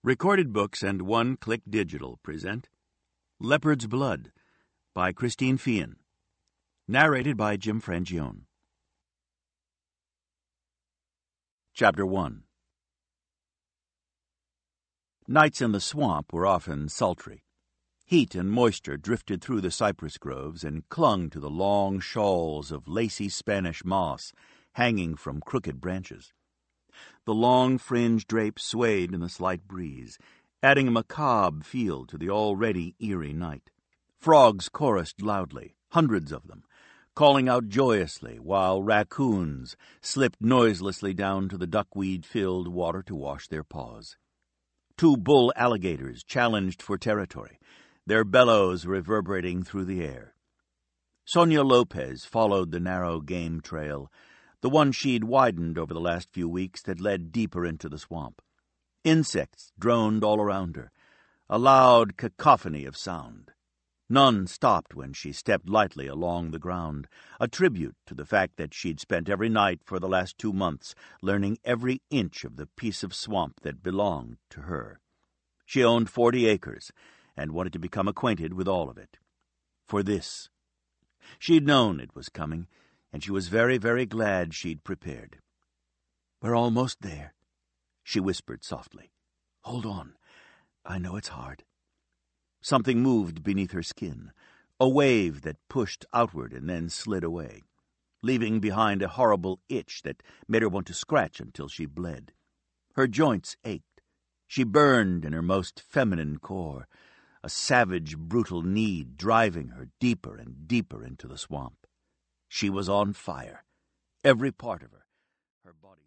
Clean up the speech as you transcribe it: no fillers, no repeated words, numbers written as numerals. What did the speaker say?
Recorded Books and One Click Digital present Leopard's Blood by Christine Feehan. Narrated by Jim Frangione. Chapter 1. Nights in the swamp were often sultry. Heat and moisture drifted through the cypress groves and clung to the long shawls of lacy Spanish moss hanging from crooked branches. The long fringed drapes swayed in the slight breeze, adding a macabre feel to the already eerie night. Frogs chorused loudly, hundreds of them, calling out joyously, while raccoons slipped noiselessly down to the duckweed-filled water to wash their paws. 2 bull alligators challenged for territory, their bellows reverberating through the air. Sonia Lopez followed the narrow game trail, the one she'd widened over the last few weeks that led deeper into the swamp. Insects droned all around her, a loud cacophony of sound. None stopped when she stepped lightly along the ground, a tribute to the fact that she'd spent every night for the last 2 months learning every inch of the piece of swamp that belonged to her. She owned 40 acres and wanted to become acquainted with all of it. For this. She'd known it was coming, and she was very, very glad she'd prepared. "We're almost there," she whispered softly. "Hold on. I know it's hard." Something moved beneath her skin, a wave that pushed outward and then slid away, leaving behind a horrible itch that made her want to scratch until she bled. Her joints ached. She burned in her most feminine core, a savage, brutal need driving her deeper and deeper into the swamp. She was on fire, every part of her body.